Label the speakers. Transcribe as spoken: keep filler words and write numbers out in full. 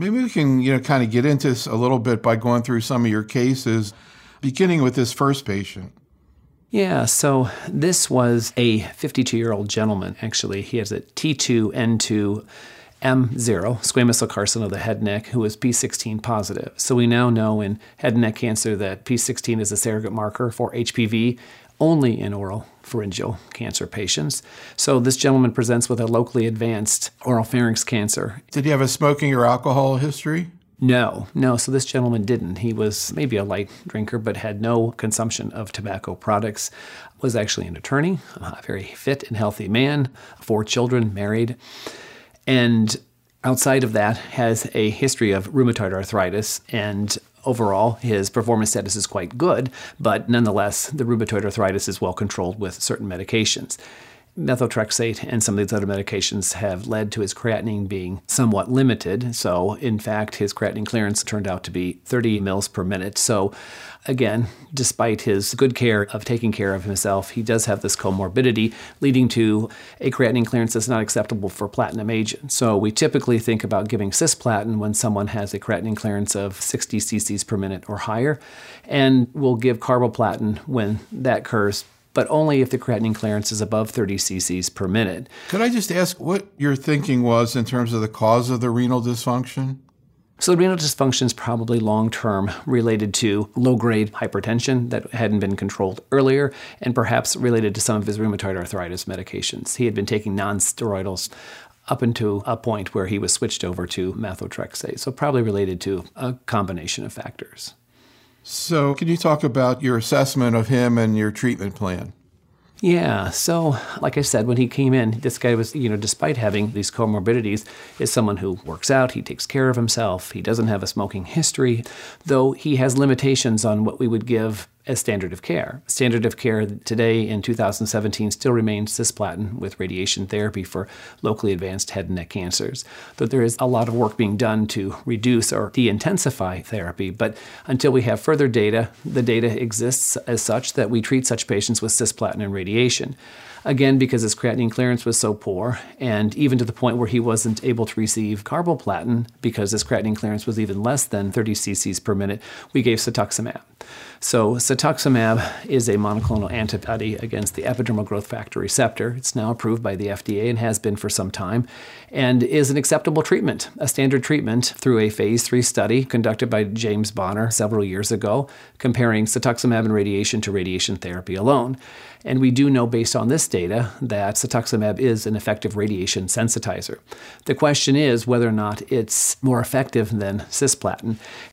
Speaker 1: Maybe we can, you know, kind of get into this a little bit by going through some of your cases, beginning with this first patient.
Speaker 2: Yeah, so this was a fifty-two-year-old gentleman, actually. He has a T two N two M zero, squamous cell carcinoma of the head and neck, who was P sixteen positive. So we now know in head and neck cancer that P sixteen is a surrogate marker for H P V only in oral pharyngeal cancer patients. So this gentleman presents with a locally advanced oral pharynx cancer.
Speaker 1: Did he have a smoking or alcohol history?
Speaker 2: No, no. So this gentleman didn't. He was maybe a light drinker, but had no consumption of tobacco products. Was actually an attorney, a very fit and healthy man, four children, married. And outside of that, has a history of rheumatoid arthritis. And overall, his performance status is quite good, but nonetheless, the rheumatoid arthritis is well controlled with certain medications. Methotrexate and some of these other medications have led to his creatinine being somewhat limited. So, in fact, his creatinine clearance turned out to be thirty mils per minute. So, again, despite his good care of taking care of himself, he does have this comorbidity leading to a creatinine clearance that's not acceptable for platinum agent. So, we typically think about giving cisplatin when someone has a creatinine clearance of sixty cc's per minute or higher, and we'll give carboplatin when that occurs, but only if the creatinine clearance is above thirty cc's per minute.
Speaker 1: Could I just ask what your thinking was in terms of the cause of the renal dysfunction?
Speaker 2: So renal dysfunction is probably long-term related to low-grade hypertension that hadn't been controlled earlier, and perhaps related to some of his rheumatoid arthritis medications. He had been taking non-steroidals up until a point where he was switched over to methotrexate, so probably related to a combination of factors.
Speaker 1: So can you talk about your assessment of him and your treatment plan?
Speaker 2: Yeah, so like I said, when he came in, this guy was, you know, despite having these comorbidities, is someone who works out, he takes care of himself, he doesn't have a smoking history, though he has limitations on what we would give as standard of care. Standard of care today in two thousand seventeen still remains cisplatin with radiation therapy for locally advanced head and neck cancers. Though there is a lot of work being done to reduce or de-intensify therapy, but until we have further data, the data exists as such that we treat such patients with cisplatin and radiation. Again, because his creatinine clearance was so poor, and even to the point where he wasn't able to receive carboplatin because his creatinine clearance was even less than thirty cc's per minute, we gave cetuximab. So cetuximab is a monoclonal antibody against the epidermal growth factor receptor. It's now approved by the F D A and has been for some time, and is an acceptable treatment, a standard treatment through a phase three study conducted by James Bonner several years ago, comparing cetuximab and radiation to radiation therapy alone. And we do know based on this data that cetuximab is an effective radiation sensitizer. The question is whether or not it's more effective than cisplatin.